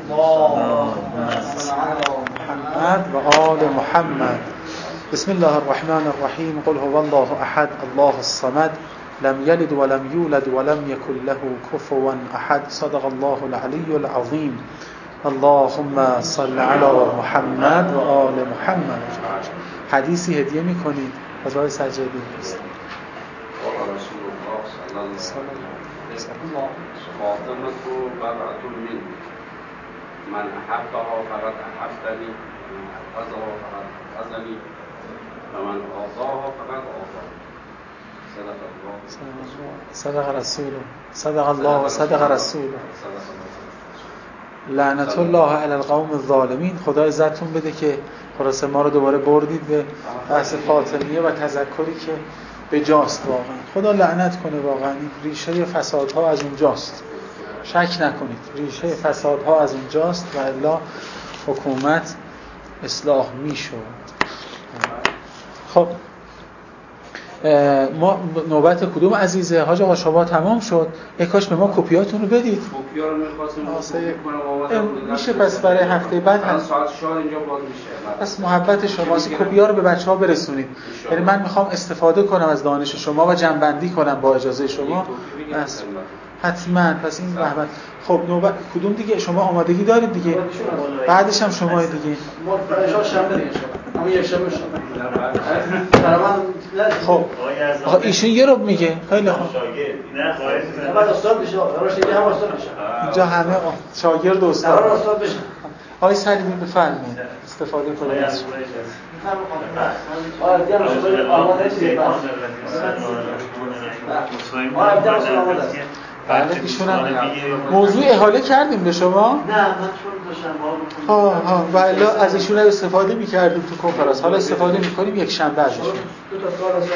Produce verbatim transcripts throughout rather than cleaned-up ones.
محمد و آل محمد. بسم الله الرحمن الرحیم. قل هو الله احد الله الصمد لم یلد ولم یولد ولم یکن له کفوا احد. صدق الله العلی العظیم. اللهم صل علی محمد و آل محمد. حدیثی هدیه میکنید از راه سجاده است. فاطمة بضعة مني من أحبها فقد أحبني ومن أبغضها فقد أبغضني ومن آذاها فقد آذاني. صدق الله. صدق رسوله. صدق الله و صدق رسوله. لعنت الله علی القوم الظالمین. خدا عزتون بده که خلاصه ما رو دوباره بردید به بحث فاطمیه و تذکری که به جاست. واقعا خدا لعنت کنه. واقعا ریشه فسادها از اونجاست، شک نکنید. ریشه فسادها از اونجاست و الا حکومت اصلاح میشد. خب ما نوبت کدوم عزیزه؟ حاج آقا شما تمام شد. یک کاش به ما کپیاتون رو بدید. کپیا رو می‌خواستیم میشه پس برای هفته بعد هم ساعت چهار اینجا باز میشه. پس محبت شماست کپیا رو به بچه‌ها برسونید. یعنی من میخوام استفاده کنم از دانش شما و جنبندی کنم با اجازه شما. بس حتما. پس این محبت. خب نوبت کدوم دیگه؟ شما آمادگی دارید دیگه؟ بعدش هم شما دیگه. ما برای شنبه دیگه شما. همون یک شنبه شما. خب آقا ایشون یه رو میگه. خیلی خوب. نه خواهید. بعد استاد بشه. راش دیگه هم استاد بشه. اینجا همه شاگرد و استاد. قرار استاد بشه. آقای سلیمی بفرمایید. استفاده کنید از شما. آره دیگه شما آماده هستید. بله ایشون هم موضوع احاله کردیم به شما؟ نه من چون دوشنبه ها ها ها و الا از ایشون استفاده می‌کردیم تو کنفرانس. حالا استفاده می‌کنیم یک شنبه ازشون. دو تا کار از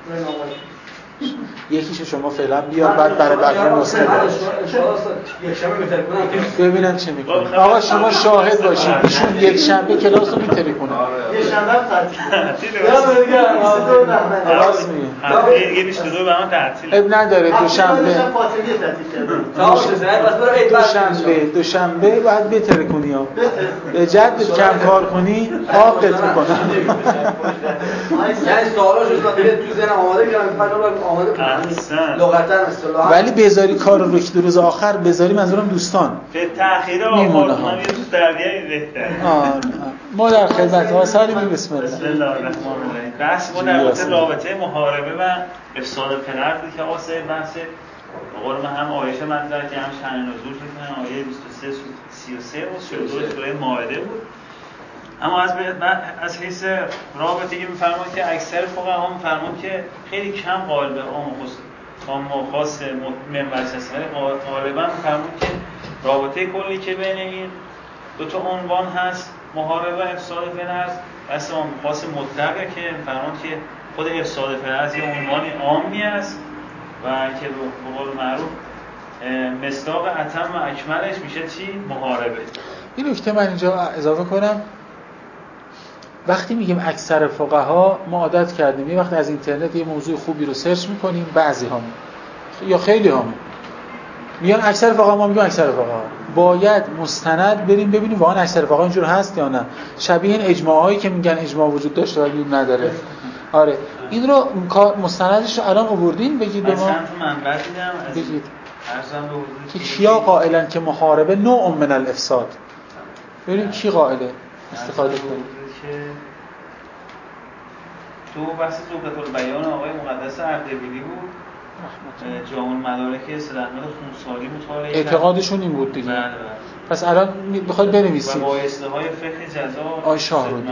یکیشو شما فعلا بیار بعد برای بقیه مستقل یک شنبه بهتر کنم ببینم چه می‌کنه. آقا شما شاهد باشید ایشون یک شنبه کلاس رو می‌تری کنه. یک شنبه تعطیل. یا دیگه دو نه راست میگه. یه بیست و دو به من تعطیل. اب نداره دوشنبه. فاطمیه تعطیل کردم. دوشنبه دوشنبه بعد بهتر کنی ها. به جد کم کار کنی آقت می‌کنه. یعنی سوالاشو تو ذهنم آماده کردم بعد آماده کنم لغتاً اصطلاحاً. ولی بذاری کار رو که دو روز آخر بذاری منظورم دوستان به تأخیر آمار کنم یه روز دربیه بهتر. آره ما در خدمت ها سلیمی. بسم الله. بسم الله الرحمن الرحیم. بحث ما در رابطه رابطه محاربه و افساد پدر بود که واسه بحث قول من هم آیه مطرح که هم شأن نزول فکر کنم آیه بیست و سه سی و سه و سی و دو سوره مائده بود. اما از از حیث رابطه که می‌فرمایند که اکثر فقها می‌فرمایند که خیلی کم قائل به عام و خاص عام و خاص منبع است. غالبا می‌فرمایند که رابطه کلی که بین این دو تا عنوان هست محاربه و افساد فعل بس عام و خاص مطلقه که می‌فرمایند که خود افساد فعل یه عنوان عامی است و که به قول معروف مصداق اتم و اکملش میشه چی؟ محاربه. این نکته من اینجا اضافه کنم. وقتی میگیم اکثر فقها ما عادت کردیم یه وقت از اینترنت یه موضوع خوبی رو سرچ میکنیم بعضی ها یا خیلی ها میگن اکثر فقها، ما میگیم اکثر فقها. باید مستند بریم ببینیم واقعا اکثر فقها اینجور هست یا نه. شبیه این اجماعایی که میگن اجماع وجود داشته ولی نداره. آره این رو مستندش رو الان آوردین بگید به ما. چند تا منبع دیدم از بگید ارزم به حضور که کیا قائلن که محاربه نوع من الافساد. ببینیم کی قائله استفاده کنیم. تو بحث زهدة البیان آقای مقدس اردبیلی بود. جامع المدارک سید احمد خونساری مطالعه اعتقادشون این بود دیگه. بله بله. پس الان بخواید بنویسید و بایسته های فقه جزا آقای شاهرودی.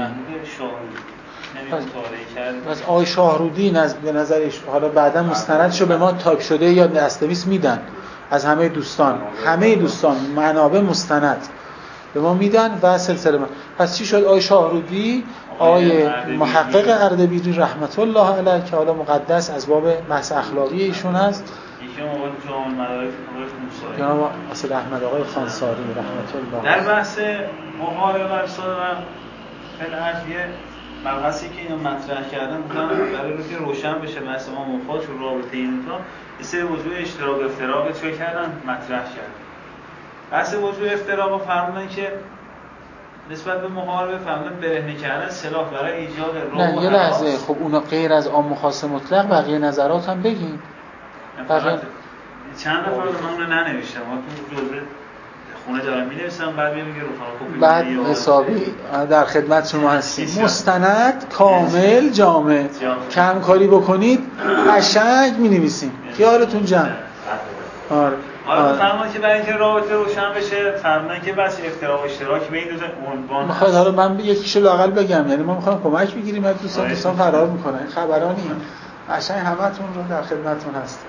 پس آقای شاهرودی به نظرش حالا بعدا مستندشو به ما تایپ شده یا دست‌نویس میدن از همه دوستان. همه دوستان منابع مستند به ما میدن و سلسله من. پس چی شد؟ آقای شاهرودی، آقای محقق اردبیلی رحمت الله علیه که حالا مقدس از باب بحث اخلاقی ایشون هست. یکی آقای جامع المدارک آقای خونساری. جناب اصل احمد آقای خانساری رحمت الله. در بحث محاربه و افساد و فلعفیه مبحثی که اینو مطرح کردن بودن برای اینکه روشن بشه بحث ما مفاد و رابطه این تا یه سری موضوع اشتراک افتراق چه کردن مطرح کردن. بحث وجوه افتراق فرمودن که نسبت به محاربه فرمودن برهنه کردن سلاح برای ایجاد رعب نه یه لحظه، خب اونا غیر از عام خاص مطلق بقیه نظرات هم بگین. بقیه چند نفر من اونو ننوشتم، ما تو جزء خونه دارم می‌نویسم بعد میگم رفقا کپی بعد حسابی در خدمت شما هستیم. مستند کامل جامع، کم کاری بکنید قشنگ می‌نویسیم. خیالتون جمع. آره. حالا فرمودن که برای اینکه رابطه روشن بشه فرمودن که بس افتراق و اشتراک بین دو تا عنوان هست. میخواد حالا من یکیشو لااقل بگم، یعنی ما می‌خوایم کمک بگیریم از دوستان، دوستان فرار می‌کنن. این خبرانی قشنگ همتون رو در خدمتتون هستیم.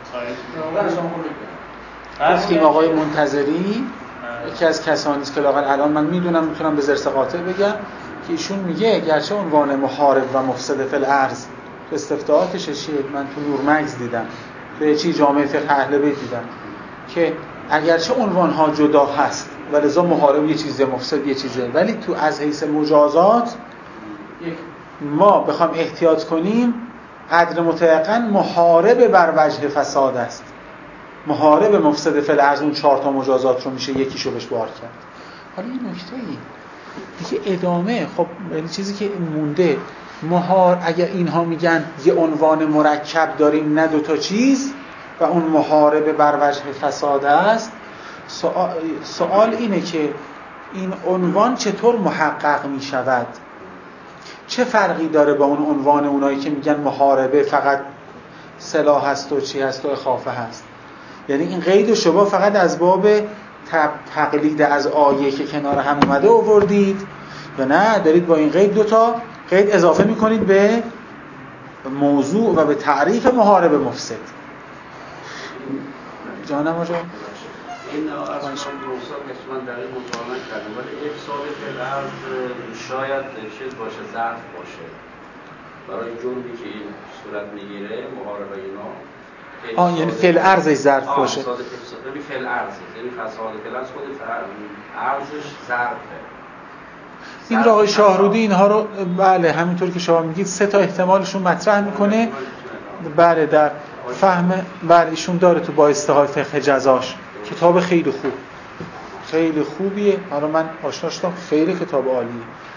گفتیم آقای منتظری یکی از کسانی است که لااقل الان من میدونم میتونم به زرس قاطع بگم که ایشون میگه گرچه عنوان محارب و مفسد فی الارض استفتاءاتش چیه، من تو نورمگز دیدم، تو چی جامعه فقه اهل بیت دیدم که اگرچه عنوان ها جدا هست ولذا محارب یه چیزه مفسد یه چیزه، ولی تو از حیث مجازات ما بخوام احتیاط کنیم قدر متيقن محارب بر وجه فساد است. محارب مفسد فی الارض اون چهار تا مجازات رو میشه یکیشو بهش بار کرد. حالا این نکته ای دیگه ادامه، خب یعنی چیزی که مونده مهار، اگر اینها میگن یه عنوان مرکب داریم نه دو تا چیز و اون محارب بر وجه فساد است، سوال, سوال اینه که این عنوان چطور محقق میشود؟ چه فرقی داره با اون عنوان اونایی که میگن محاربه فقط سلاح هست و چی هست و اخافه هست؟ یعنی این قید و شبهه فقط از باب تقلید از آیه که کنار هم اومده آوردید یا نه دارید با این قید دو تا قید اضافه میکنید به موضوع و به تعریف محارب مفسد؟ جانم آجا این اصلا روسا که من در این مطالعه کردم، ولی افساد فی الارض شاید چیز باشه، ظرف باشه برای جرمی که این صورت میگیره، محاربه اینا. آه یعنی فی الارض ظرف باشه. افساد یعنی فی الارض، یعنی فساد فی الارض خود ارزش ظرفه. این را آقای شاهرودی اینها رو بله همینطور که شما میگید سه تا احتمالشون مطرح میکنه. بله در فهم بله ایشون داره تو بایسته های فقه جزاش، کتاب خیلی خوب خیلی خوبیه. حالا من آشنا شدم، خیلی کتاب عالیه.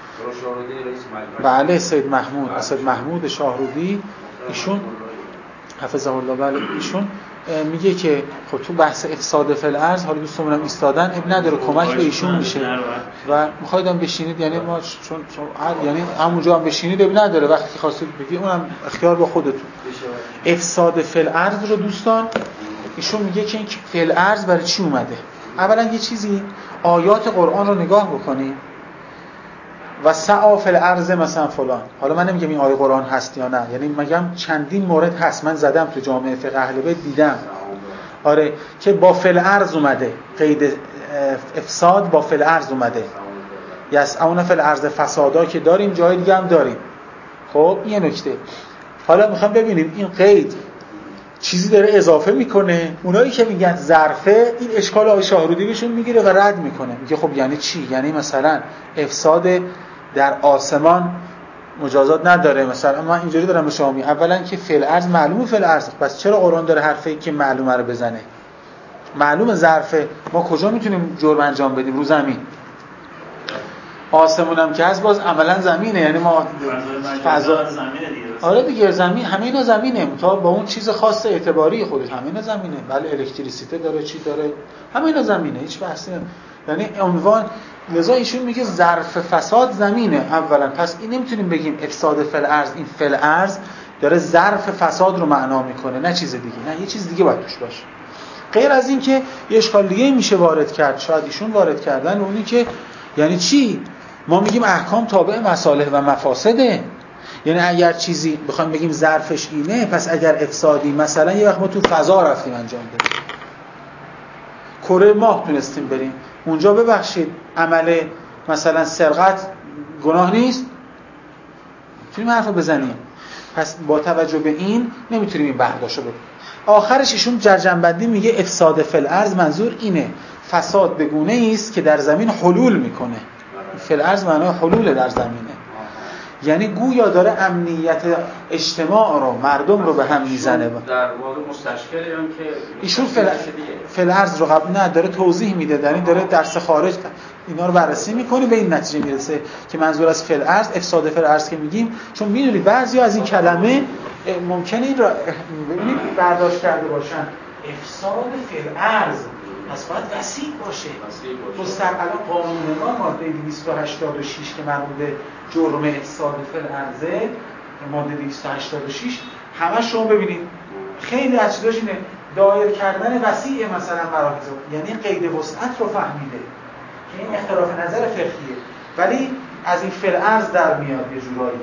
بله سید محمود سید محمود شاهرودی ایشون حفظه الله بله ایشون میگه که خب تو بحث افساد فی الارض حالا دوستمونم ایستادن اب نداره کمک به ایشون میشه و میخوایدم بشینید، یعنی ما چون, چون یعنی همونجا هم بشینید اب نداره، وقتی که خواستید بگید اونم اختیار با خودتون. افساد فی الارض رو دوستان ایشون میگه که این فی الارض برای چی اومده. اولا یه چیزی آیات قرآن رو نگاه بکنید و سعی فی الارض مثلا فلان، حالا من نمیگم این آیه قرآن هست یا نه، یعنی میگم چندین مورد هست من زدم تو جامعه فقه اهل بیت دیدم آره که با فی الارض اومده، قید افساد با فی الارض اومده. یسعون فی الارض فسادا که داریم، جای دیگه هم داریم. خب این نکته. حالا میخوام ببینیم این قید چیزی داره اضافه میکنه. اونایی که میگن ظرفه این اشکال آقای شاهرودی بهشون میگیره و رد میکنه، میگه خب یعنی چی؟ یعنی مثلا افساد در آسمان مجازات نداره. مثلا من اینجوری دارم به شما میگم اولا که فی الارض معلومه فی الارض، پس چرا قرآن داره حرفی که معلومه رو بزنه؟ معلومه ظرفه، ما کجا میتونیم جرم انجام بدیم؟ رو زمین. آسمون هم که هست باز عملا زمینه، یعنی ما فضا زمینه دیگه. آره دیگه زمین، همه اینا زمینه تا با اون چیز خاص اعتباری خودش همه اینا زمینه. بله الکتریسیته داره چی داره، همه اینا زمینه، هیچ بحثی نه. یعنی عنوان لذا ایشون میگه ظرف فساد زمینه اولا، پس این نمیتونیم بگیم افساد فی الارض، این فی الارض داره ظرف فساد رو معنا میکنه نه چیز دیگه، نه یه چیز دیگه باید توش باشه. غیر از این که یه اشکال دیگه میشه وارد کرد، شاید ایشون وارد کردن اونی که یعنی چی؟ ما میگیم احکام تابع مصالح و مفاسده، یعنی اگر چیزی بخوایم بگیم ظرفش اینه، پس اگر افسادی مثلا یه وقت ما تو فضا رفتیم انجام دادیم، کره ماه تونستیم بریم اونجا، ببخشید عمل مثلا سرقت گناه نیست؟ میتونیم حرف بزنیم. پس با توجه به این نمیتونیم این برداشتو بکنیم. آخرش ایشون جرجنبندی میگه افساد فی الارض منظور اینه فساد به گونه‌ای است که در زمین حلول میکنه. فی الارض معنای حلول در زمینه، یعنی گویا داره امنیت اجتماع رو، مردم رو به هم میزنه. در واقع مستشکلی هم که ایشون فلعرض رو قبل نه داره توضیح میده، در این داره درس خارج اینا رو بررسی میکنه، به این نتیجه میرسه که منظور از فلعرض افساد فلعرض که میگیم، چون میدونید بعضیا از این کلمه ممکنه این را ببینید برداشت کرده باشن افساد فلعرض، پس باید وسیع باشه. مستقل الان قانون ما ماده دویست و هشتاد و شش که مربوط به جرم افساد فلعرضه، ماده دویست و هشتاد و شش همش شما ببینید خیلی از چیزاش اینه دایر کردن وسیع مثلا مراکز، یعنی قید وسعت رو فهمیده که این اختلاف نظر فقهیه، ولی از این فلعرض در میاد یه جورایی.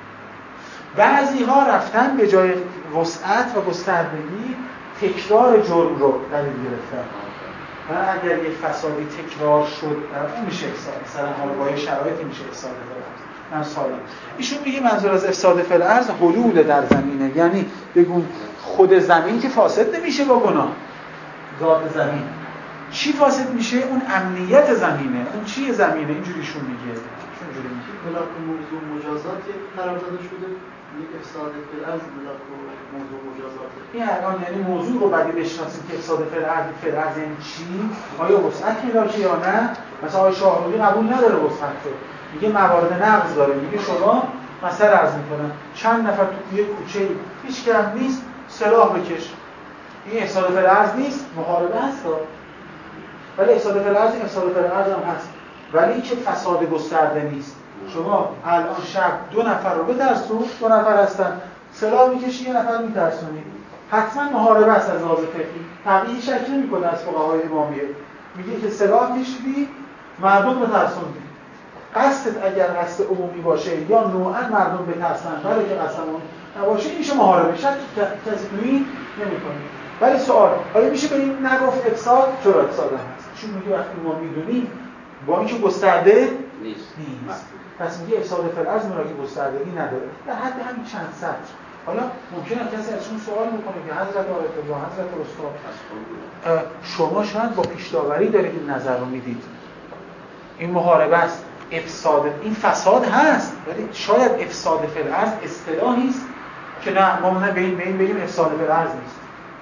بعضی ها رفتن به جای وسعت و گستردگی تکرار جرم رو دلیل گرفتن. و اگر یک فسادی تکرار شد اون میشه افساد، مثلا حالا با شرایطی میشه افساد فلعرض. من سوالم ایشون میگه منظور از افساد فلعرض حلول در زمینه، یعنی بگون خود زمین که فاسد نمیشه با گناه، ذات زمین چی فاسد میشه؟ اون امنیت زمینه. اون چیه زمینه؟ اینجوریشون میگه. اینجوری میگه بلاک موضوع مجازات قرار داده شده، یک افساد فلعرض بلاک موضوع مجازات. این الان یعنی موضوع رو بعدی بشناسیم که افساد فلعرض فلعرض یعنی چی؟ آیا وسعت ملاکی یا نه؟ مثلا آقای شاهرودی قبول نداره وسعت رو، میگه موارد نقض داره. میگه شما مثلا عرض میکنم چند نفر تو یه کوچه هیچ کم نیست سلاح بکش، این افساد فلعرض نیست، محاربه هست. ولی افساد فلعرض افساد فلعرض هم هست، ولی این که فساد گسترده نیست. شما الان شب دو نفر رو بترسون، دو نفر هستن سلاح میکشی، یه نفر میترسونی، حتما محاربه است از لحاظ فقهی. تقیید شک نمی‌کنه از فقهای امامیه، میگه که سلاح کشیدی مردم رو ترسوندی. قصدت اگر قصد عمومی باشه یا نوعاً مردم بترسن، ولی که قصد عمومی نباشه میشه محاربه، شک کسی تویی نمی‌کنه. ولی سوال آیا میشه بگیم نگفت افساد؟ چرا افساد هست؟ چون میگه وقتی ما میدونیم با اینکه گسترده نیست, نیست. پس میگه افساد فلعرض مراکز گستردگی نداره، در حد همین چند سطر. حالا ممکنه کسی ازشون سوال بکنه که حضرت آیت الله، حضرت استاد شما شاید با پیش داوری دارید این نظر رو میدید، این محاربه است، افساد این فساد هست، ولی شاید افساد فلعرض اصطلاحی است که نه ما نه به این بگیم افساد فلعرض نیست.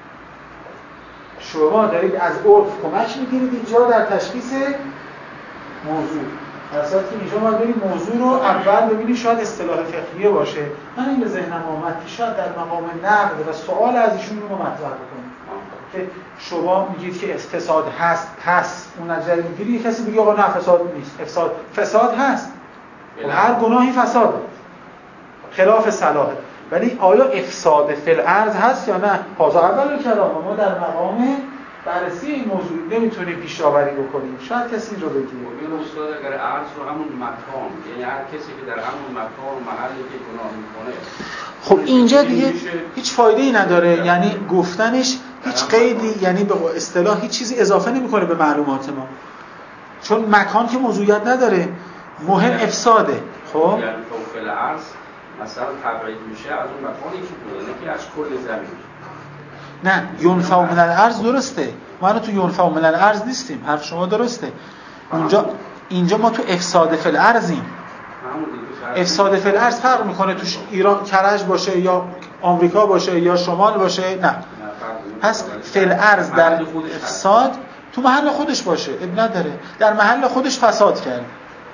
شما دارید از عرف کمک میگیرید اینجا در تشخیص موضوع، در صورتی که اینجا ما بریم موضوع رو اول ببینید شاید اصطلاح فقهیه باشه. من این به ذهنم آمد که شاید در مقام نقد و سوال از ایشون رو مطرح بکنیم که شما میگید که فساد هست، پس اون نظر میگیری کسی بگه آقا نه فساد نیست، افساد فساد هست و هر گناهی فساده خلاف صلاحه، ولی آیا افساد فلعرض هست یا نه؟ حاضر اول کلام ما در مقام بررسی این موضوع نمیتونیم پیش داوری بکنیم، شاید کسی رو بگیم. این استاد اگر عرض رو همون مکان، یعنی هر کسی که در همون مکان و محلی که گناه میکنه، خب اینجا دیگه هیچ فایده‌ای نداره، یعنی گفتنش هیچ قیدی، یعنی به اصطلاح هیچ چیزی اضافه نمیکنه به معلومات ما، چون مکان که موضوعیت نداره، مهم افساده. خب یعنی فوق العرض مثلا تبعید میشه از اون مکانی که بوده، نه که از کل زمین. نه ینفع من الارض درسته، ما تو ینفع من الارض نیستیم، حرف شما درسته. اونجا اینجا ما تو افساد فی الارضیم. افساد فی الارض فرق میکنه توش ایران کرج باشه یا آمریکا باشه یا شمال باشه، نه. پس فی الارض در افساد تو محل خودش باشه، اب نداره، در محل خودش فساد کرد.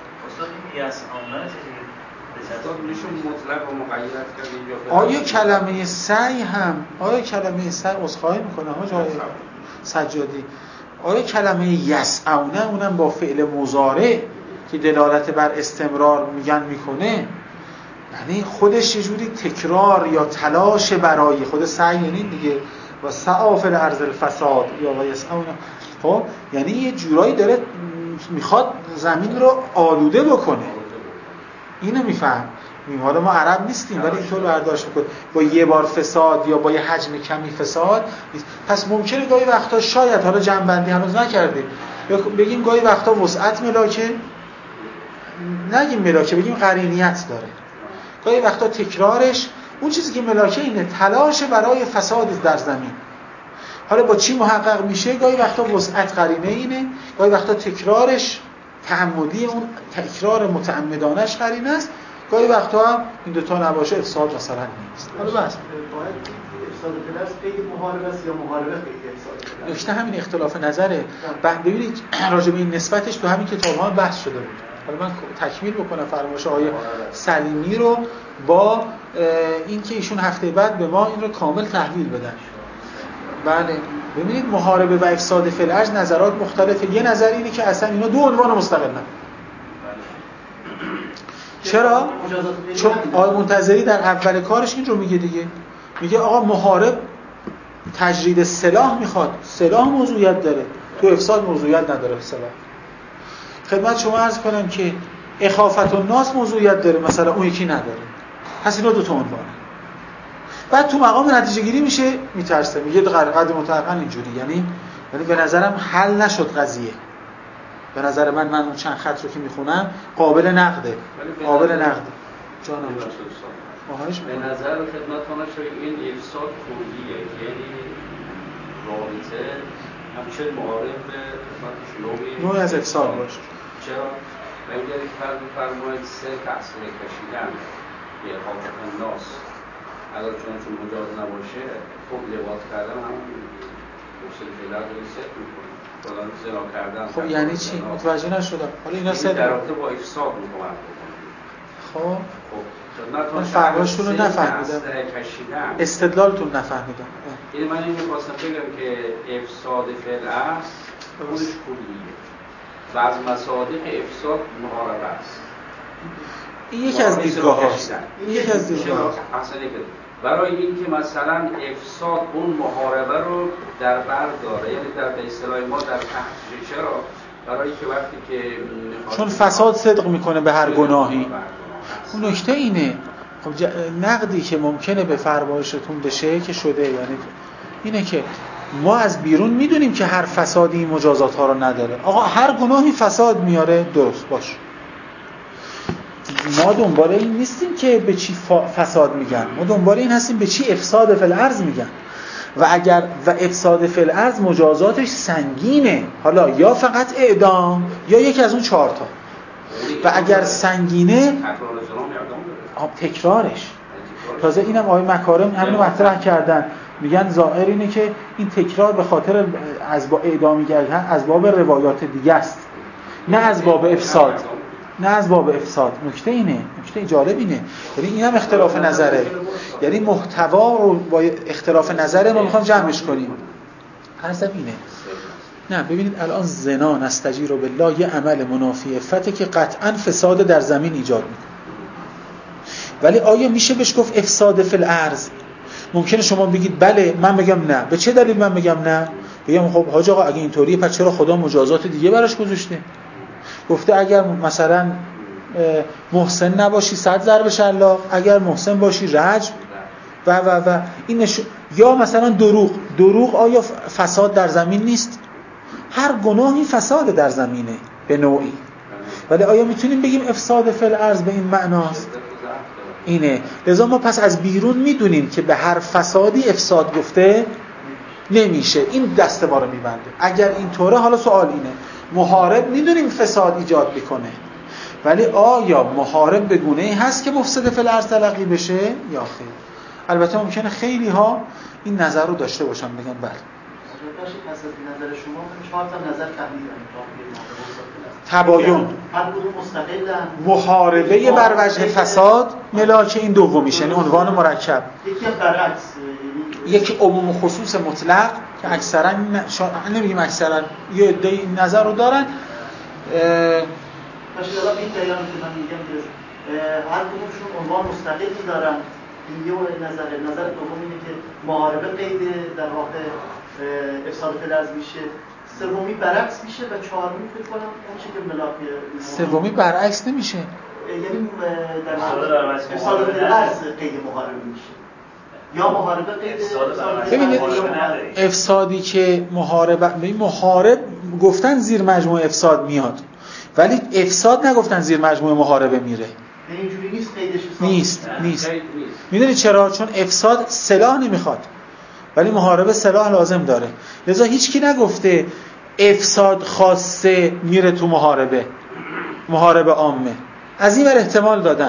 آیا کلمه سعی هم، آیا کلمه سعی عذرخواهی میکنه ها جای سجادی، آیا کلمه یسعونه اونم با فعل مضارع که دلالت بر استمرار میگن میکنه، یعنی خودش یه جوری تکرار یا تلاش برای خود سعی، یعنی دیگه و سعی فی الارض الفساد یا یسعونه، خب یعنی یه جورایی داره میخواد زمین رو آلوده بکنه. اینو میفهم. حالا ما عرب نیستیم ولی اینطور برداشت میکنه با یه بار فساد یا با یه حجم کمی فساد نیست. پس ممکنه گاهی وقتا شاید، حالا جنبندی هنوز نکردیم، بگیم گاهی وقتا وسعت ملاکه، نگیم ملاکه، بگیم قرینیت داره. گاهی وقتا تکرارش اون چیزی که ملاکه اینه تلاش برای فساد در زمین. حالا با چی محقق میشه؟ گاهی وقتا وسعت قرینه اینه، گاهی وقتا تکرارش تعمدی، اون تکرار متعمدانش قرینه است، گاهی وقتا هم این دو تا نباشه افساد مثلا نیست. حالا بس باید افساد فلرز قید محاربه است یا محاربه قید افساد فلرز؟ نکته همین اختلاف نظره. ببینید راجع به این نسبتش تو همین کتاب‌ها بحث شده بود. حالا من تکمیل بکنم فرمایش آقای سلیمی رو با اینکه ایشون هفته بعد به ما این رو کامل تحویل بدن. بله ببینید محاربه و افساد فی الارض نظرات مختلفه. یه نظر اینه که اصلا اینا دو عنوان مستقلن. چرا؟ چون آقای منتظری در اول کارش این رو میگه دیگه. میگه آقا محارب تجرید سلاح میخواد، سلاح موضوعیت داره، تو افساد موضوعیت نداره سلاح. خدمت شما عرض کنم که اخافت الناس موضوعیت داره، مثلا اون یکی نداره. پس اینا دو تا عنوانه. بعد تو مقام نتیجه گیری میشه میترسه، میگه قد مطلقاً اینجوری، یعنی یعنی به نظرم حل نشد قضیه. به نظر من من اون چند خط رو که میخونم قابل نقده. قابل نقده. جانم ماهاش به نظر خدمتتون شده این افساد کلیه، یعنی رابطه همچنین معارف به خدمت نوعی از افساد باشه. چرا؟ و اگر فرض بفرمایید سه تقسیم کشیدن یه اخافت الناس اگر چون چون مجاز نباشه خب لباس کردن همون مفسد فعلا داره ست میکنه. فلان زنا کردن. خب یعنی چی؟ متوجه نشدم. حالا اینا سه در رابطه با افساد میکنن. خب خب من فرمایشتون رو نفهمیدم. استدلالتون نفهمیدم. این من این می‌خواستم بگم که افساد فعل است خودش کلیه و از مصادیق افساد محاربه است. این یکی از دیدگاه‌هاست. این یکی از دیدگاه‌هاست. برای اینکه مثلا افساد اون محاربه رو در بر داره، یعنی در به اصطلاح ما در تحت چرا؟ برای که وقتی که چون فساد صدق میکنه به هر گناهی. اون نکته اینه. خب ج... نقدی که ممکنه به فرمایشتون بشه که شده، یعنی اینه که ما از بیرون میدونیم که هر فسادی این مجازات ها رو نداره. آقا هر گناهی فساد میاره، درست باش. ما دنبال این نیستیم که به چی فساد میگن، ما دنبال این هستیم به چی افساد فی الارض میگن. و اگر و افساد فی الارض مجازاتش سنگینه، حالا یا فقط اعدام یا یکی از اون چهار تا. و اگر سنگینه تکرارش. تازه اینم آقای مکارم همین رو مطرح کردن، میگن ظاهر اینه که این تکرار به خاطر از با اعدامی کردن از باب روایات دیگه است، نه از باب افساد. نه از باب افساد. نکته اینه، نکته جالب اینه. یعنی اینم اختلاف نظره. یعنی محتوا رو با اختلاف نظره ما میخوام جمعش کنیم. حرفم اینه. نه ببینید الان زنا نستجیر بالله یه عمل منافی عفته که قطعاً فساد در زمین ایجاد میکنه. ولی آیا میشه بهش گفت افساد فی الارض؟ ممکنه شما بگید بله، من بگم نه. به چه دلیل من بگم نه؟ بگم خب حاج آقا اگه اینطوریه پس چرا خدا مجازات دیگه براش گذاشته؟ گفته اگر مثلا محسن نباشی صد ضرب شلاق، اگر محسن باشی رجم و و و این نشون. یا مثلا دروغ. دروغ آیا فساد در زمین نیست؟ هر گناهی فساد در زمینه به نوعی. ولی آیا میتونیم بگیم افساد فی الارض به این معناست؟ اینه. لذا ما پس از بیرون میدونیم که به هر فسادی افساد گفته نمیشه. این دست ما رو میبنده. اگر اینطوره حالا سوال اینه، محارب میدونیم فساد ایجاد میکنه، ولی آیا محارب به گونه‌ای هست که مفسد فی الارض تلقی بشه یا خیر؟ البته ممکنه خیلی ها این نظر رو داشته باشن، بگن بله. پس از نظر شما چهار تا نظر فهمیدن تباین هر کدوم مستقلن. محاربه بر وجه فساد ملاک این دومیشه، یعنی عنوان مرکب. یکی هم برعکس، یکی عموم و خصوص مطلق که اکثرا نمیگیم اکثرا یه عده این نظر رو دارن. باشه حالا این جریان که من میگم که هر کدومشون عنوان مستقلی دارن. این یه نظر نظر دوم اینه که محاربه قید در واقع افساد فی الارض میشه، سومی برعکس میشه و چهارمی فکر کنم اون چیزی که ملاک سومی برعکس نمیشه، یعنی در واقع افساد فی الارض قید محاربه میشه یا محاربه قید افساد. ببینید افسادی که محاربه ببین محارب گفتن زیر مجموعه افساد میاد، ولی افساد نگفتن زیر مجموعه محاربه میره. اینجوری نیست قیدش نیست نیست میدونی چرا؟ چون افساد سلاح نمیخواد ولی محاربه سلاح لازم داره. لذا هیچکی نگفته افساد خاصه میره تو محاربه، محاربه عامه. از این ور احتمال دادن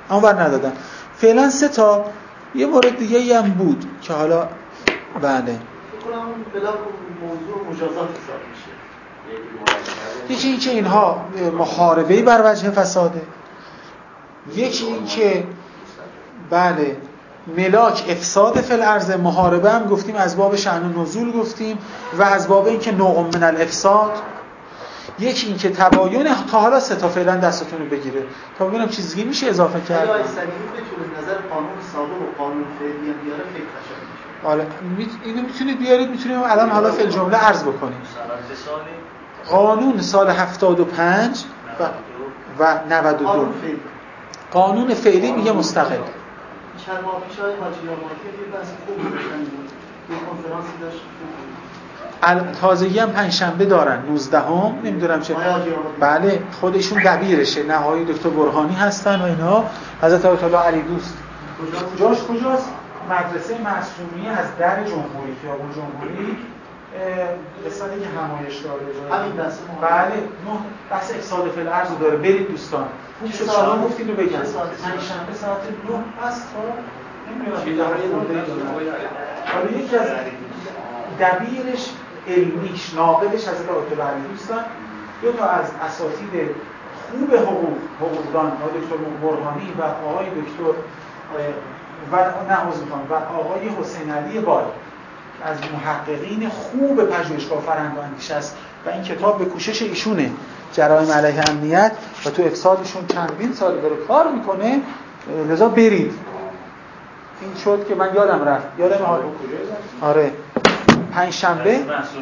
اونور ندادن. فعلا سه تا. یه مورد دیگه ای هم بود که حالا بله فکر کنم اون بلاک موضوع مجازات حساب میشه. یکی این که اینها محاربه‌ای بر وجه فساده، یکی این که بله ملاک افساد فی الارض، محاربه هم گفتیم از باب شأن نزول گفتیم و از باب این که نوع من الافساد. یکی این که تباین، تا حالا سه تا فعلا دستتون رو بگیره تا ببینم چیزی میشه اضافه کرد. آیا سلیمی بتونه نظر قانون سابق و قانون فعلی هم بیاره خیلی قشنگ میشه. حالا اینو میتونید بیارید، میتونیم الان حالا فی الجمله عرض بکنیم. قانون سال هفتاد و پنج و و نود و دو قانون فعلی میگه مستقل. چند ماه پیش آقای حاجی آبادی یه بحث خوب داشتن، یه کنفرانسی داشت. تازگی هم پنجشنبه دارن نوزدهم، نمیدونم چه. بله خودشون دبیرشه، نهایی دکتر برهانی هستن و اینا. حضرت آیت الله علی دوست جاش کجاست؟ مدرسه معصومیه از در جمهوری، خیابون جمهوری، قسمتی که همایش داره. همین بحث ما. بله نه بحث افساد فی الارض داره. برید دوستان. خوب شد شما گفتید رو بگم. پنجشنبه ساعت نه است تا نمیدونم حالا یکی از دبیرش علمیش ناقدش حضرت آیت الله علی دوستن، دو تا از اساتید خوب حقوق حقوقدان آقای دکتر برهانی و آقای دکتر و نه و آقای حسین علی بای از محققین خوب پژوهشگاه فرهنگ و اندیشه است و این کتاب به کوشش ایشونه، جرایم علیه امنیت، و تو افسادشون چندین سال داره کار میکنه. لذا برید. این شد که من یادم رفت یادم حال آره پنجشنبه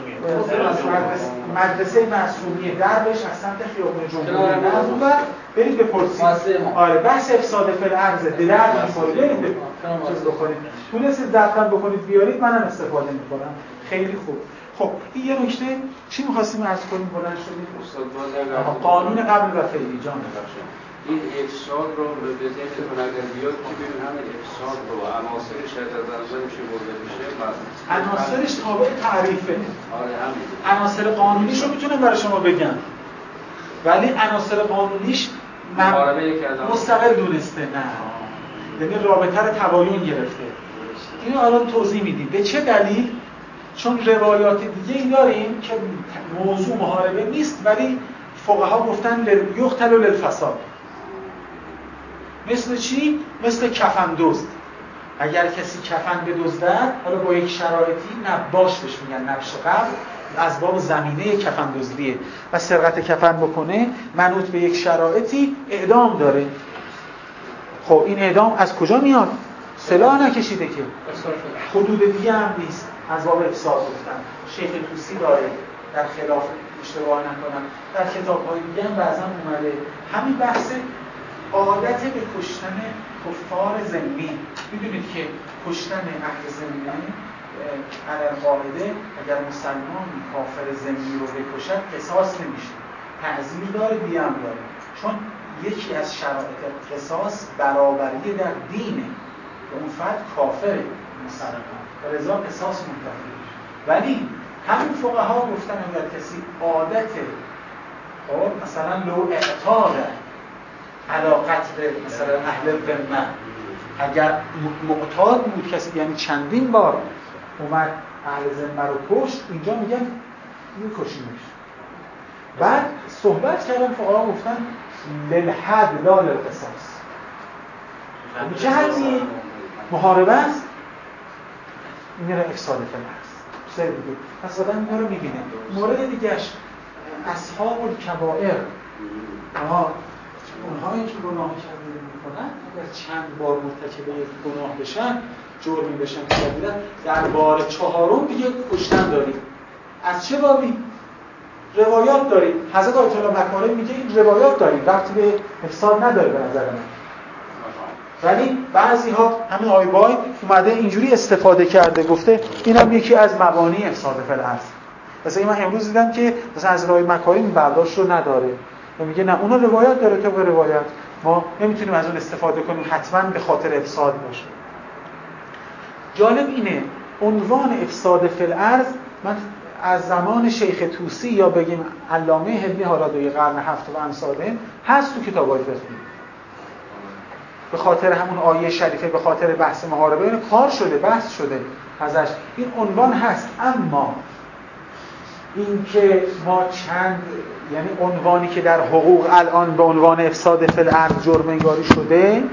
مدرسه معصومیه دربش از سمت خیابون جمهوری نرو و برید بپرسید. آره بحث افساد فی الارض درد می‌خوره، برید چیز بکنید. تونستید ضبط بکنید بیارید، منم استفاده می‌کنم. خیلی خوب. خب این یه نکته. چی می‌خواستیم عرض کنیم بلند شدیم؟ استاد قانون قبل و فعلی جان ببخشید. این افساد رو به ذهنتون اگر بیاد که ببین همین افساد رو عناصرش از نظر میشه برده میشه. عناصرش تابع تعریفه. آره همین. عناصر قانونیش رو میتونم برای شما بگم، ولی عناصر قانونیش مستقل دونسته نه. یعنی رابطه رو تباین گرفته. اینو الان توضیح میدیم. به چه دلیل؟ چون روایات دیگه ای داریم که موضوع محاربه نیست ولی فقها گفتن یقتل للفساد. مثل چی؟ مثل کفن دزد. اگر کسی کفن بدزدد، حالا با یک شرایطی، نباش بهش میگن، نبش قبل از باب زمینه کفن دزدیه و سرقت کفن بکنه منوط به یک شرایطی اعدام داره. خب این اعدام از کجا میاد؟ سلاح نکشیده که، حدود دیگه هم نیست، از باب افساد گفتن. شیخ طوسی داره در خلاف اشتباه نکنم در کتاب‌های دیگه هم بعضا اومده همین بحث عادت به کشتن کفار ذمی. میدونید که کشتن اهل ذمه علی قاعده اگر مسلمانی کافر ذمی رو بکشد قصاص نمیشه، تعزیر داره، دیه هم داره، چون یکی از شرایط قصاص برابری در دینه و اون فرد کافره مسلمان و لذا قصاص منتفی میشه. ولی همین فقها گفتن اگر کسی عادت خب مثلا لو اعتاد علی قتل مثلا اهل ذمه، اگر معتاد بود کسی، یعنی چندین بار اومد اهل ذمه رو کشت، اینجا میگن میکشیمش. بعد صحبت کردن فقها گفتن للحد لا للقصاص. به چه حدی؟ محاربه است، میره افساد فی الارض. سر دیگه پس آدم اینا رو میبینه. مورد دیگهش اصحاب الکبائر، آها اونهایی که گناه کبیره میکنن اگر چند بار مرتکب یک گناه بشن، جرمی بشن کبیره، در بار چهارم دیگه کشتن داریم. از چه بابی؟ روایات داریم. حضرت آیت الله مکارم میگه این روایات داریم، وقتی به افساد نداره به نظر من. ولی بعضی ها همین آیبای اومده اینجوری استفاده کرده، گفته اینم یکی از مبانی افساد فی الارض. مثلا من امروز دیدم که مثلا از رای مکارم برداشت رو نداره و میگه نه اون روایت داره که به روایت ما نمیتونیم از اون استفاده کنیم حتما به خاطر افساد باشه. جالب اینه عنوان افساد فی الارض من از زمان شیخ طوسی یا بگیم علامه حلمی حالا دوی قرن هفت و امثاله هست تو کتاب‌های فقهی. به خاطر همون آیه شریفه، به خاطر بحث محاربه، این کار شده، بحث شده ازش، این عنوان هست. اما این که ما چند، یعنی عنوانی که در حقوق الان به عنوان افساد فی الارض جرم انگاری شده،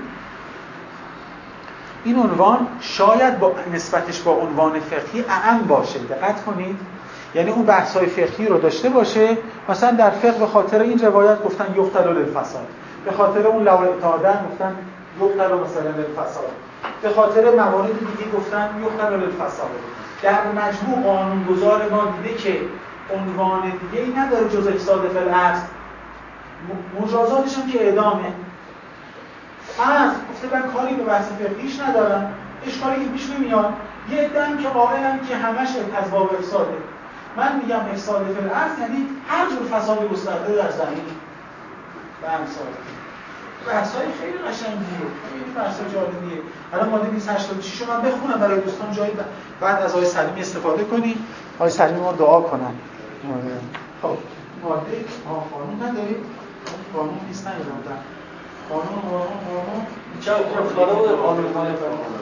این عنوان شاید با نسبتش با عنوان فقهی اعم باشه. دقت کنید، یعنی اون بحث‌های فقهی رو داشته باشه. مثلا در فقه به خاطر این روایت گفتن یقتل للفساد، به خاطر اون لو اعتادن گفتن یقتل مثلا للفساد، به خاطر موارد دیگه گفتن یقتل للفساد. در مجموع قانونگذار ما دیده که عنوان دیگه ای نداره جز افساد فی الارض. مجازاتش هم که اعدامه. فرض گفته من کاری به بحث فقهیش ندارم، اشکالی که پیش نمیاد، یه عده‌ام که قائلن که همش از باب افساده. من میگم افساد فی الارض یعنی هر جور فساد گسترده در زمین و امثال. بحث‌های خیلی قشنگیه، خیلی بحث‌های جالبیه. الان ماده دویست و هشتاد و شش رو من بخونم برای دوستان، جایی بعد از آقای سلیمی استفاده کنیم. آقای سلیمی ما دعا کنن. خب ماده قانون ندارید؟ قانون نیست نمی‌دونم. قانون قانون قانون چه افتاده بود قانون قانون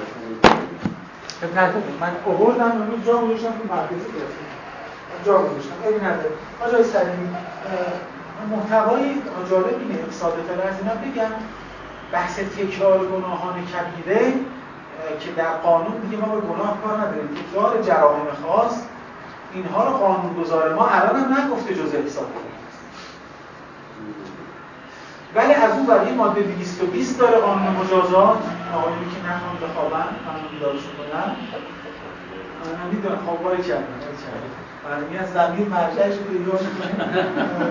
اب نداره. من آوردم اون جا گذاشتم تو مرکزی گرفتم. جا گذاشتم. ابی نداره. آقای سلیمی محتوای جالب اینه افساد فی الارض. اینا بگم بحث تکرار گناهان کبیره که در قانون دیگه ما به گناه کار نداریم، تکرار جرائم خاص، اینها رو قانونگذار ما الان هم نگفته جز افساد فی الارض. ولی از اون برای ماده دویست و بیست داره قانون مجازات. آقایونی که نخوان بخوابن قانون بیدارشون کنن، من میدونم خوابواری کردن برمی از زمین مرجعش رو پیدا میکنه.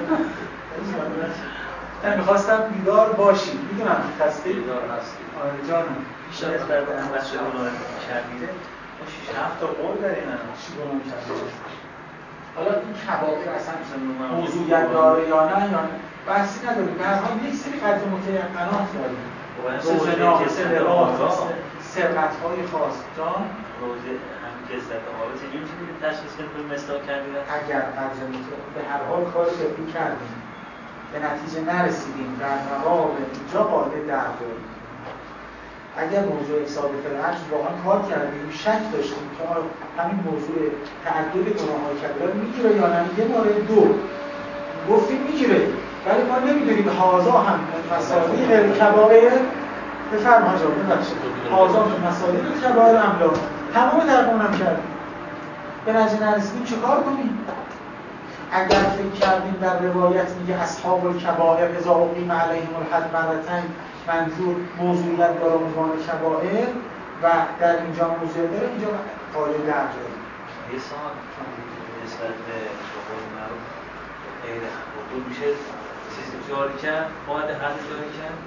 من میخواستم بیدار باشی، میدونم تصدیق بیدار هستی. آره جانم بیشتر از در بحث بحث گناه کبیره ما شش هفت تا قول داریم. چی گناه کبیره؟ حالا این کبایر اصلا موضوعیت داره یا نه یا نه بحثی نداریم. به هر حال یک سری قدر متیقنات داریم، روزنا، مثل لباس، مثل سرقت‌های خاص. جان؟ روزه همین جسد آبه چجوری می‌تونیم تشخیص بدیم مصداق کبیره؟ اگر قدر متیقن به هر حال کاری که کردیم به نتیجه نرسیدیم، در مقام اینجا قاعده درباریم. اگر موضوع افساد فی الارض واقعا کار کردیم، شک داشتیم که همین موضوع تعدد گناه‌های کبیره میگیره یا نه، یه مورد دو گفتیم میگیره، ولی ما نمیدونیم هازا هم مسائل کبایر. بفرما جا ببخشید، هازا هم مسائل کبایر املا تمام تقریبا هم کردیم، به نتیجه نرسیدیم چه کار کنیم؟ اگر فکر کردیم در روایت میگه اصحاب الکبائر اذا اقیم علیهم الحد مرتین، منظور موضوعیت داره عنوان کبائر و در اینجا موضوع داره، اینجا قاعده درج داره. یه سال نسبت به شغل معروف غیر حقوق میشه چیزی جاری کرد، باید حد جاری کرد.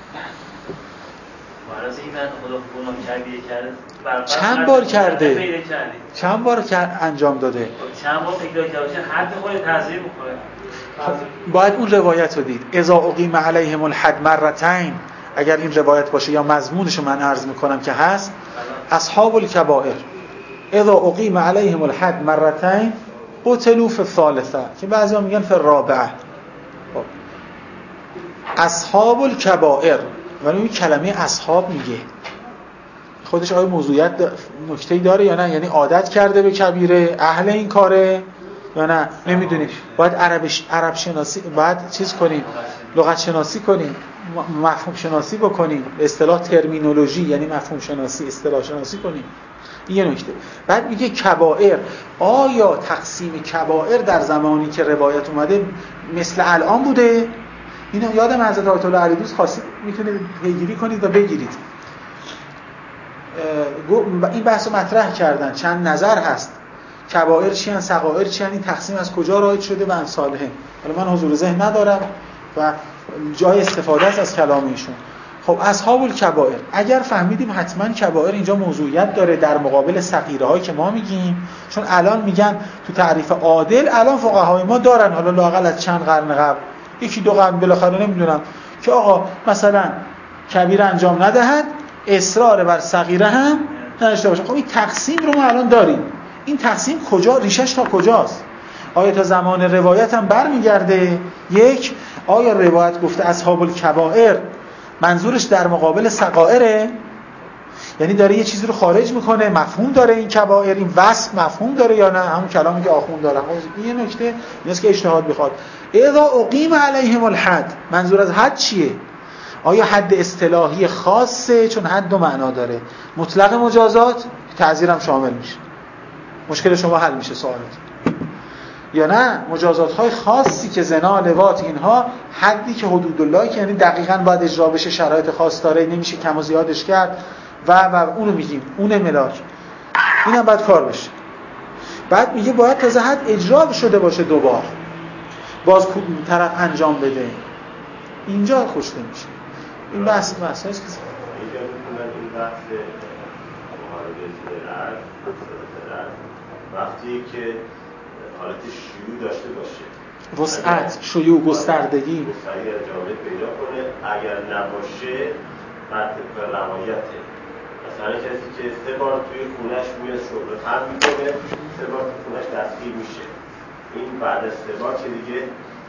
واسه این من خدا گناه کبیره کرده چند بار کرده؟ چند بار انجام داده؟ چند بار تکرار کرده، حد خود تعزیر بخوره. باید اون روایت رو دید. اذا اقیم علیهم الحد مرتین، اگر این روایت باشه یا مضمونش رو من عرض میکنم که هست، اصحاب الکبائر اذا اقیم علیهم الحد مرتین قتلوا فی الثالثه، که بعضیا میگن فی الرابعه. اصحاب الکبائر، ولی این کلمه اصحاب میگه خودش آیا موضوعیت نکته‌ای داره یا نه؟ یعنی عادت کرده به کبیره، اهل این کاره یا نه؟ نمیدونیم. باید عربش عرب شناسی، باید چیز کنیم، لغت شناسی کنیم، مفهوم شناسی بکنیم، اصطلاح ترمینولوژی یعنی مفهوم شناسی، اصطلاح شناسی کنیم. این یه نکته. بعد میگه کبائر، آیا تقسیم کبائر در زمانی که روایت اومده مثل الان بوده؟ اینو یادم حضرت آیت الله علی دوست خواستید میتونید پیگیری کنید و بگیرید. این بحث رو مطرح کردن، چند نظر هست، کبائر چی هستن، صغائر چی هستن، این تقسیم از کجا رایج شده و امثالهم. حالا من حضور ذهن ندارم و جای استفاده است از کلام ایشون. خب اصحاب الکبائر، اگر فهمیدیم حتما کبائر اینجا موضوعیت داره در مقابل صغیره‌هایی که ما میگیم، چون الان میگن تو تعریف عادل الان فقهای ما دارن، حالا لااقل از چند قرن قبل، یکی دو قرن بالاخره نمیدونم، که آقا مثلا کبیره انجام ندهد، اصرار بر صغیره هم نداشته باشه. خب این تقسیم رو ما الان داریم. این تقسیم کجا ریشش تا کجاست؟ آیا تا زمان روایت هم برمیگرده؟ یک، آیا روایت گفته اصحاب الکبائر منظورش در مقابل صغائره، یعنی داره یه چیزی رو خارج میکنه، مفهوم داره این کبائر، این وصف مفهوم داره یا نه؟ همون کلامی که آخوند دارن. این یه نکته نیست که اجتهاد بخواد. اذا اقیم علیهم الحد، منظور از حد چیه؟ آیا حد اصطلاحی خاصه؟ چون حد دو معنا داره، مطلق مجازات تعزیر هم شامل میشه، مشکل شما حل میشه سوالات، یا نه مجازات های خاصی که زنا، لواط، اینها حدی که حدود الله، که یعنی دقیقاً باید اجرا بشه، شرایط خاص داره، نمیشه کم و زیادش کرد و و اونو میگیم، اون ملاک، اینم باید کار بشه. بعد میگه باید تازه حد اجرا شده باشه دوبار، باز طرف انجام بده، اینجا خوشته میشه. این بحث بحث هست که اینجا میتونن این بحث محاربه الارض وقتی که حالت شیوع داشته باشه، وسعت، شیوع، گستردگی گستردگی از جامعه پیدا کنه، اگر نباشه بعد به روایته. مثلا کسی که سه بار توی خونش میاد شغل خم میکنه، سه بار توی خونش دستگیر میشه، این بعد از سه بار چه دیگه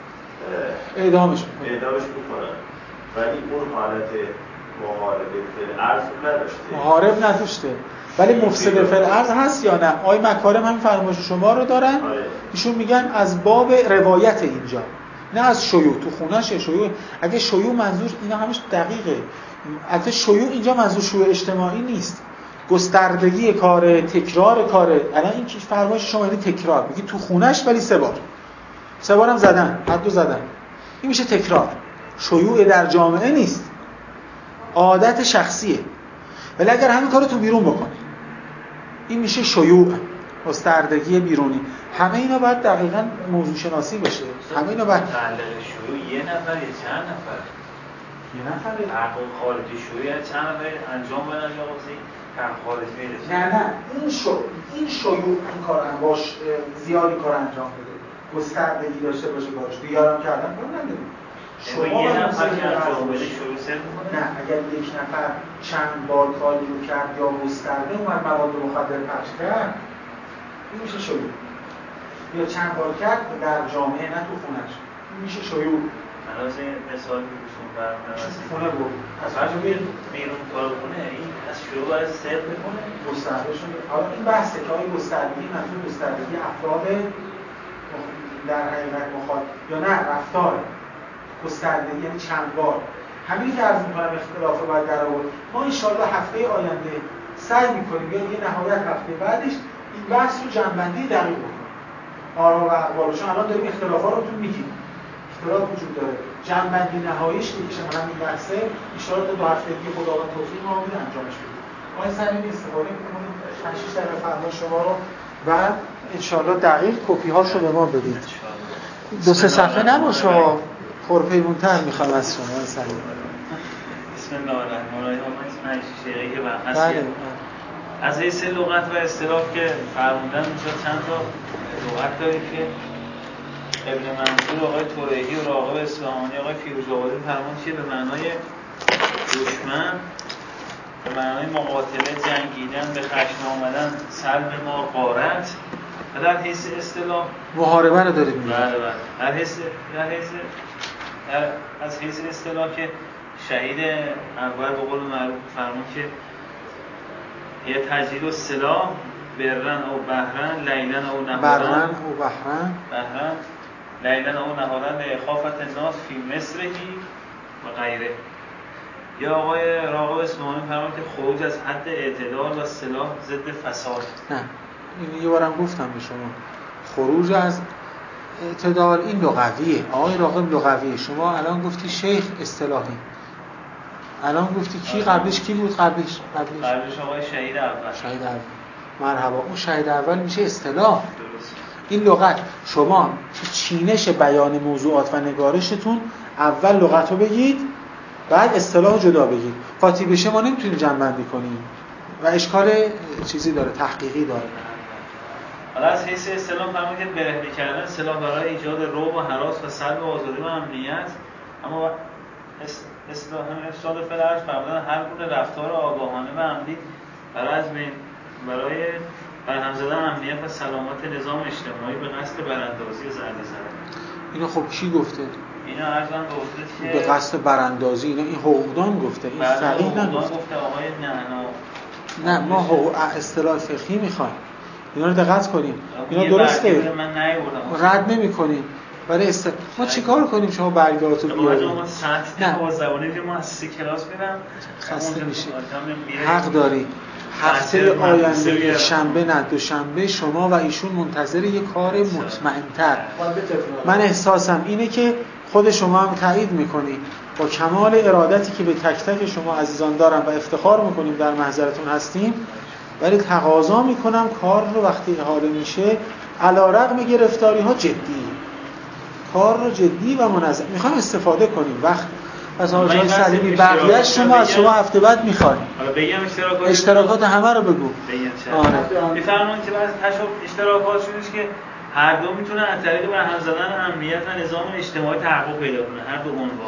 اعدامش میکنن اعدامش میکنن ولی اون حالت محاربه فی الارض نداشته، محارب نداشته، ولی مفسد فی الارض هست یا نه؟ آقای مکارم همین فرمایش شما رو دارن. آره. ایشون میگن از باب روایت اینجا، نه از شیوع. تو خونه‌ش شیوع، اگه شیوع منظور اینا همش دقیقه، البته شیوع اینجا منظور شیوع اجتماعی نیست، گستردگی کاره، تکرار کاره. الان این فرمایش شما یعنی تکرار، میگی تو خونه‌ش ولی سه بار سه بارم زدن، حدو زدن، این میشه تکرار. شیوع در جامعه نیست، عادت شخصیه. ولی اگر همین کارو تو بیرون بکنی، این میشه شیوع، گستردگی بیرونی. همه اینا باید دقیقاً موضوع شناسی بشه. همه اینا باید متعلق شیوع یه نفر یا چند نفر؟ یه نفره. تحقیق خارجی شیوع چند نفر انجام بدن یا واسه کم خارج میره؟ نه نه این شو این شیوع این کار باش زیادی کار انجام بده، گستردگی داشته باشه کارش. دیگران کردن کار نداره. شما یه نفر که انجام بده شروع سر میکنه؟ نه، اگر یک نفر چند بار کاری رو کرد یا گسترده اومد مواد مخدر پخش کرد، این میشه شیوع. یا چند بار کرد در جامعه، نه تو خونش، این میشه شیوع. الان مثال میگوشون برنامه خونه بود از هر جا بیرون کار کنه، این از شروع باید سر بکنه گسترده شده. حالا این بحثه که آیا گستردگی منظور گستردگی افراد در حقیقت مخاطب یا نه رفتار گستردگی یعنی چند بار. همینی که عرض می‌کنم اختلاف رو باید در آورد. ما ان شاءالله هفته آینده سعی می‌کنیم یا یه نهایت هفته بعدش این بحث رو جنبندی دقیق بکنیم. آرا و اقوالشون الان داریم اختلافات رو تو میگیم. اختلاف وجود داره. جنبندی نهاییش میشه همین بحثه. ان شاءالله دو هفته دیگه خداوند توفیق ما میده انجامش بدیم. ما این سری استفاده می‌کنیم پنج شش دقیقه فرمان شما رو و ان شاءالله دقیق کپی هاشو به ما بدید. دو سه صفحه نباشه، پرپیمون‌تر میخوام از شما سلام. بسم الله الرحمن الرحیم. من این شیعه که بحثیه از حیث لغت و اصطلاح که فرمودن اینجا چند تا لغت داریم که ابن منصور، آقای تورهی و راغب اصفهانی، آقای فیروزآبادی فرمودن که به معنای دشمن، به معنای مقاتله، جنگیدن، به خشم آمدن، سلب ما، غارت. و در حیث اصطلاح محاربه رو دارید میگید. بله بله. در حیث در حیث در از حیث اصطلاح که شهید اول به قول معروف فرمود که یه تجلیل السلاح برن او بحرن لیلن او نهارن برن او بحرن بحرن لیلن او نهارن لإخافة الناس فی مصرهی و غیره. یا آقای راغب اصفهانی فرمود که خروج از حد اعتدال و سلاح ضد فساد. نه این یه بارم گفتم به شما، خروج از اعتدال این لغویه. آقای راغب لغویه. شما الان گفتی شیخ اصطلاحی، الان گفتی کی قبلش کی بود؟ قبلش قبلش قبلش آقای شهید اول. شهید اول. مرحبا. اون شهید اول میشه اصطلاح. درست. این لغت شما چینش بیان موضوعات و نگارشتون اول لغت رو بگید بعد اصطلاح جدا بگید. قاطی بشه ما نمیتونیم جمع کنیم و اشکال چیزی داره، تحقیقی داره. حالا از حیث اصطلاح فرمود که برهنه کردن سلاح برای ایجاد رعب و هراس و سلب آزادی و امنیت، اما اصطلاح هم افساد فی الارض فرمودن هر گونه رفتار آگاهانه و عمدی برای از بین برای برهم زدن امنیت و سلامت نظام اجتماعی به قصد براندازی و ضرر زدن. اینو خب کی گفته؟ اینا ارزم به حضورت که به قصد براندازی اینا این حقوقدان گفته، این فقیه نگفته. گفته آقای نه نه ما حقوق اصطلاح فقهی میخوایم، اینا رو دقت کنیم. اینا درسته من نیاوردم رد نمی‌کنیم، ولی است... ما چیکار کنیم شما برگاتو بیارید؟ ما ساعت نه زبانی که ما از سه کلاس میرم خسته میشید. حق داری. هفته آینده یک شنبه نه دوشنبه شما و ایشون منتظر یه کار مطمئن‌تر. من احساسم اینه که خود شما هم تایید میکنید با کمال ارادتی که به تک تک شما عزیزان دارم و افتخار میکنیم در محضرتون هستیم، ولی تقاضا میکنم کار رو وقتی احاله میشه علیرغم گرفتاری ها جدی، کار رو جدی و منظم میخوایم استفاده کنیم. وقت از آقای سلیمی بقیه شما از شما هفته بعد میخوایم. حالا بگم اشتراکات اشتراکات همه رو بگو. آره. میفرمایید که بعضی تشابه اشتراکات شدش که هر دو میتونه از طریق برهم زدن امنیت و نظام اجتماعی تحقق پیدا کنه، هر دو عنوان.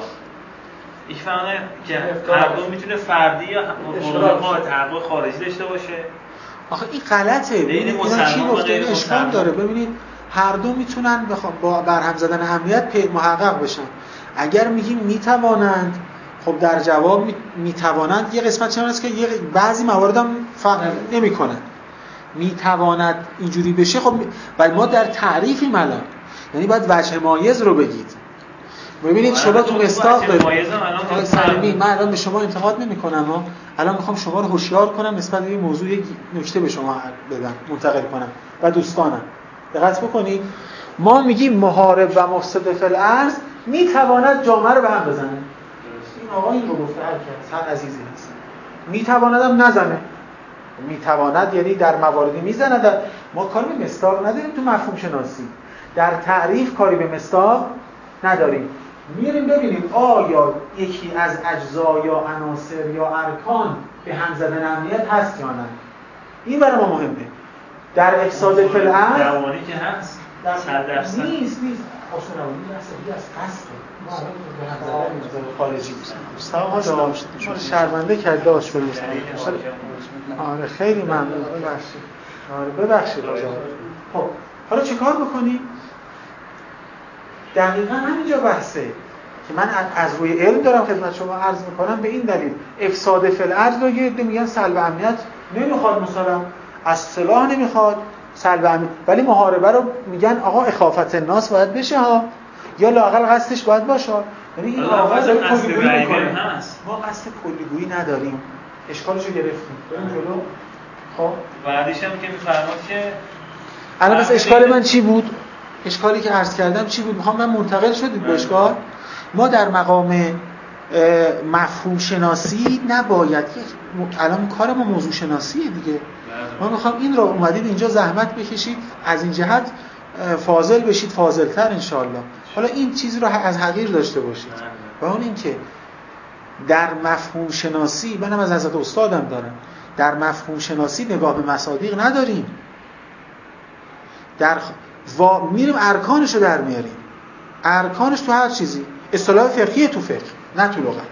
یک فرمایه که هر دو میتونه فردی یا مطلقاً تحقق خارجی داشته باشه. آخه این غلطه. ببینید اینا چی گفته؟ این اشکال داره. ببینید هر دو میتونن با برهم زدن امنیت محقق بشن. اگر میگیم میتوانند، خب در جواب میتوانند یه قسمت چه هست که یه بعضی موارد هم فهم نمیکنن. میتواند اینجوری بشه، خب ولی ما در تعریفیم الان، یعنی باید وجه مایز رو بگید. ببینید شما تو مستاق دارید. آقای سلیمی من الان به شما انتقاد نمی‌کنم، ها الان میخوام شما رو هوشیار کنم نسبت به این موضوع، یک نکته به شما بدم منتقل کنم و دوستانم دقت بکنید. ما میگیم محارب و مفسد فی الارض میتواند جامعه رو به هم بزنه. این آقا این رو گفته، هر کس هر عزیزی هست میتواند هم نزنه. میتواند یعنی در مواردی میزنه. در ما کاری به مستاق نداریم تو مفهوم شناسی، در تعریف کاری به مستاق نداریم. میریم ببینیم آیا یکی از اجزا یا عناصر یا ارکان به هم زدن امنیت هست یا نه. این برای ما مهمه. در افساد فی الارض روانی که هست صد درصد نیست نیست اصلا روانی مسئله از قصد ما الان به هم زدن خارجی سلام شما شرمنده کرده داش برید. آره خیلی ممنون. ببخشید. آره ببخشید آقا. خب حالا چیکار بکنیم؟ دقیقاً همینجا بحثه که من از روی علم دارم خدمت شما عرض میکنم. به این دلیل افساد فی الارض رو یه عده میگن سلب امنیت نمیخواد، مثلا از سلاح نمیخواد سلب امنیت، ولی محاربه رو میگن آقا اخافت الناس باید بشه ها، یا لااقل قصدش باید باشه. یعنی این آغاز کلیگویی میکنه. ما قصد کلیگویی نداریم، اشکالشو گرفتیم. بریم جلو. خب بعدش هم که میفرماد که الان بس اشکال من چی بود؟ اشکالی که عرض کردم چی بود؟ میخوام من منتقل شدید به اشکال. ما در مقام مفهوم شناسی نباید، الان کار ما موضوع شناسیه دیگه، ما میخوام این رو اومدید اینجا زحمت بکشید از این جهت فاضل بشید، فاضل‌تر انشالله. حالا این چیزی رو از حقیر داشته باشید و اون این که در مفهوم شناسی، منم از حضرت استادم دارم، در مفهوم شناسی نگاه به مصادیق نداریم. در و میریم ارکانش رو در میاریم. ارکانش تو هر چیزی اصطلاح فقهی تو فقه، نه تو لغت.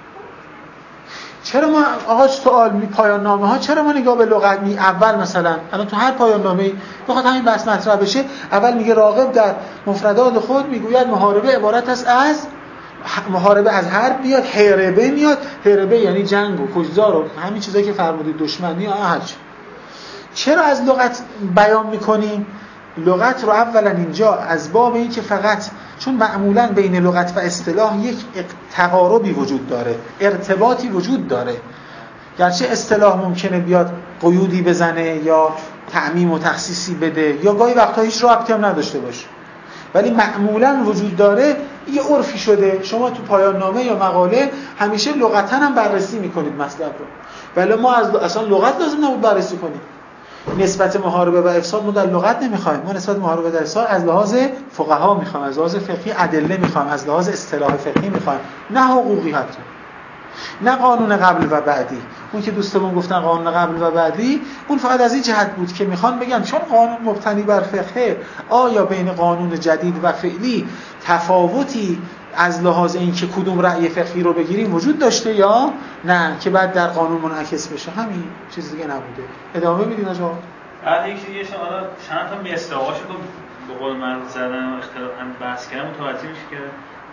چرا ما آقا سوال می پایان نامه ها چرا ما نگاه به لغت می اول مثلا الان تو هر پایان نامه‌ای بخواد همین بحث مطرح بشه اول میگه راغب در مفردات خود میگوید محاربه عبارت است از محاربه از حرب میاد، حربه میاد، حربه یعنی جنگ و کشتار و همین چیزایی که فرمودید، دشمنی و هر چی. چرا از لغت بیان میکنیم؟ لغت رو اولا اینجا از باب این که فقط چون معمولا بین لغت و اصطلاح یک تقاربی وجود داره، ارتباطی وجود داره، گرچه اصطلاح ممکنه بیاد قیودی بزنه یا تعمیم و تخصیصی بده یا گاهی وقتا هیچ ربطی هم نداشته باشه، ولی معمولا وجود داره. یه عرفی شده شما تو پایان نامه یا مقاله همیشه لغتا هم بررسی میکنید مطلب رو، ولی ما از اصلا لغت لازم نبود بررسی کنیم. نسبت محاربه و افساد ما در لغت نمیخوایم، ما نسبت محاربه و افساد از لحاظ فقها میخوایم، از لحاظ فقهی ادله میخوایم، از لحاظ اصطلاح فقهی میخوایم، نه حقوقی حتی، نه قانون قبل و بعدی. اون که دوستمون گفتن قانون قبل و بعدی، اون فقط از این جهت بود که میخوان بگن چون قانون مبتنی بر فقه، آیا بین قانون جدید و فعلی تفاوتی از لحاظ اینکه کدوم رأی فقهی رو بگیریم وجود داشته یا نه که بعد در قانون منعکس بشه. همین چیز دیگه نبوده. ادامه میدین آقا؟ بعد یک چیزی شما حالا چند تا مستاقاشو که به قول من زدن و اختلاف هم بحث کردن متوجه میشه که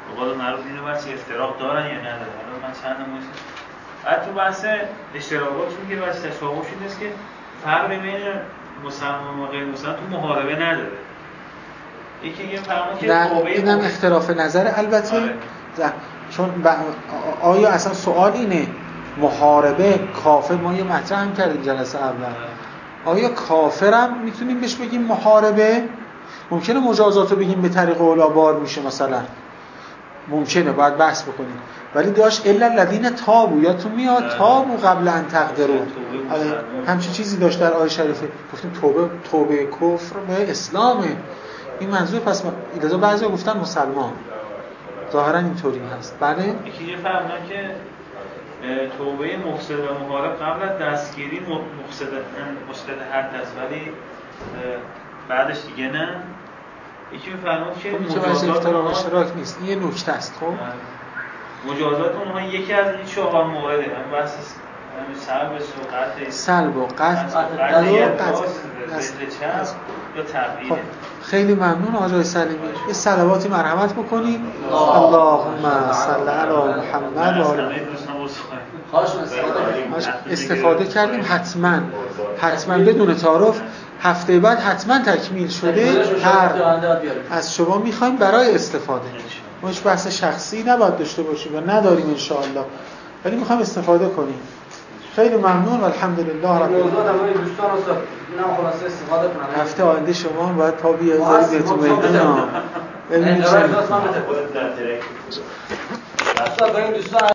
به قول معروف اینو بس افتراق دارن یا ندارن. حالا من چند نمایش بعد تو بحث اشتراکات چون که بحث تشابهش این است که فرق بین مسلمان و غیر مسلمان تو محاربه نداره. یکی یه فرما که توبه اینم اختلاف نظر البته. آره. چون ب... آیا اصلا سوال اینه محاربه کافر، ما یه مطرح هم کردیم جلسه اول، آیا کافرم میتونیم بهش بگیم محاربه؟ ممکنه مجازاتو بگیم به طریق اولابار میشه مثلا، ممکنه باید بحث بکنیم، ولی داشت الا الذین تابوا، یادتون میاد تابوا قبل ان تقدروا، همچین چیزی داشت در آیه شریفه. گفتیم توبه توبه کفر به اسلامه، این منظور. پس لذا بعضیا گفتن مسلمان، ظاهرا اینطوری هست. بله یکی یه فهمیدن که توبه مفسد و محارب قبل از دستگیری مفسد مفسد حد است، ولی بعدش دیگه نه. یکی میفرماد که مجازات افتراق اشتراک نیست، این یه نکته است. خب مجازات اونها یکی از این چهار مورده، من بحث سلب و قطع سلب و قطع یا تبعیده. خیلی ممنون آقای سلیمی. یه صلواتی مرحمت بکنید. اللهم صل علی محمد و آل استفاده کردیم. حتما حتما بدون تعارف هفته بعد حتما تکمیل شده هر از شما میخوایم برای استفاده. ما هیچ بحث شخصی نباید داشته باشیم و نداریم ان شاء الله، ولی میخوایم استفاده کنیم. خیلی ممنون و الحمدلله رب العالمین. دوستان استاد اینم خلاصه استفاده کنم. هفته آینده شما باید تا بیازاری بهتون میدونم. ببینید چه